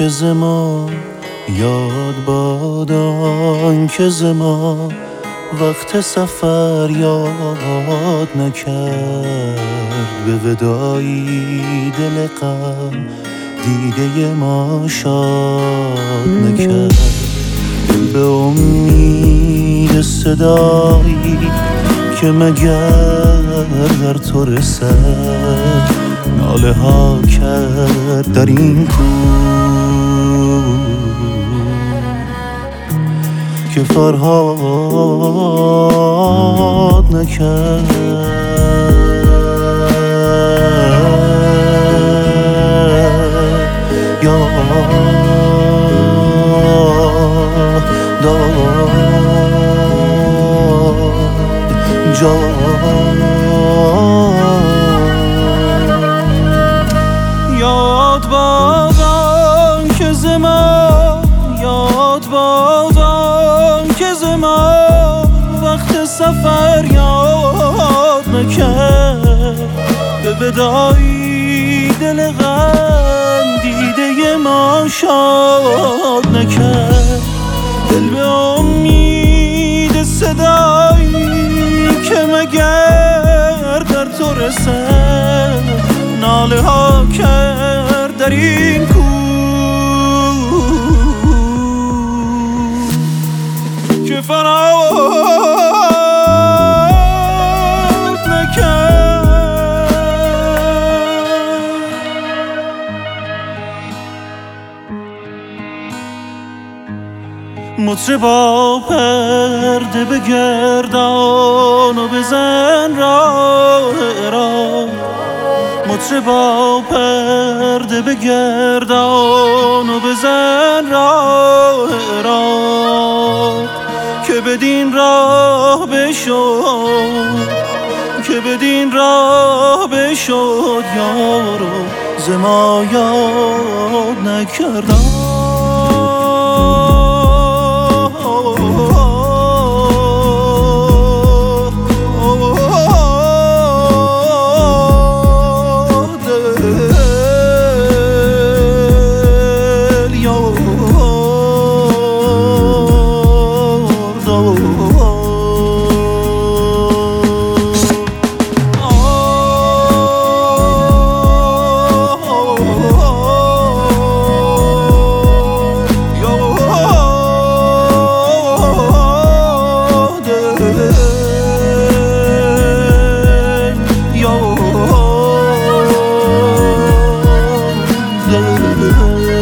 که ز ما یاد باد آنکه ز ما وقت سفر یاد نکرد، به وداعی دل غم دیده ما شاد نکرد. دل به امید صدایی که مگر در تو رسد، ناله ها کرد در این کوه که فرهاد نکرد. یا داد یاد باد آنکه ز ما، یاد باد آنکه ز ما وقت سفر یاد نکرد، به وداعی دل غم دیده ما شاد نکرد. دل به امید صدایی که مگر در تو رسد، ناله ها کرد در این کوه که فرهاد نکرد. مطربا پرده بگردان و بزن راه عراق، مطربا پرده بگردان و بزن راه عراق، که بدین راه بشد، که بدین راه بشد یارو ز ما یاد نکردم. Yo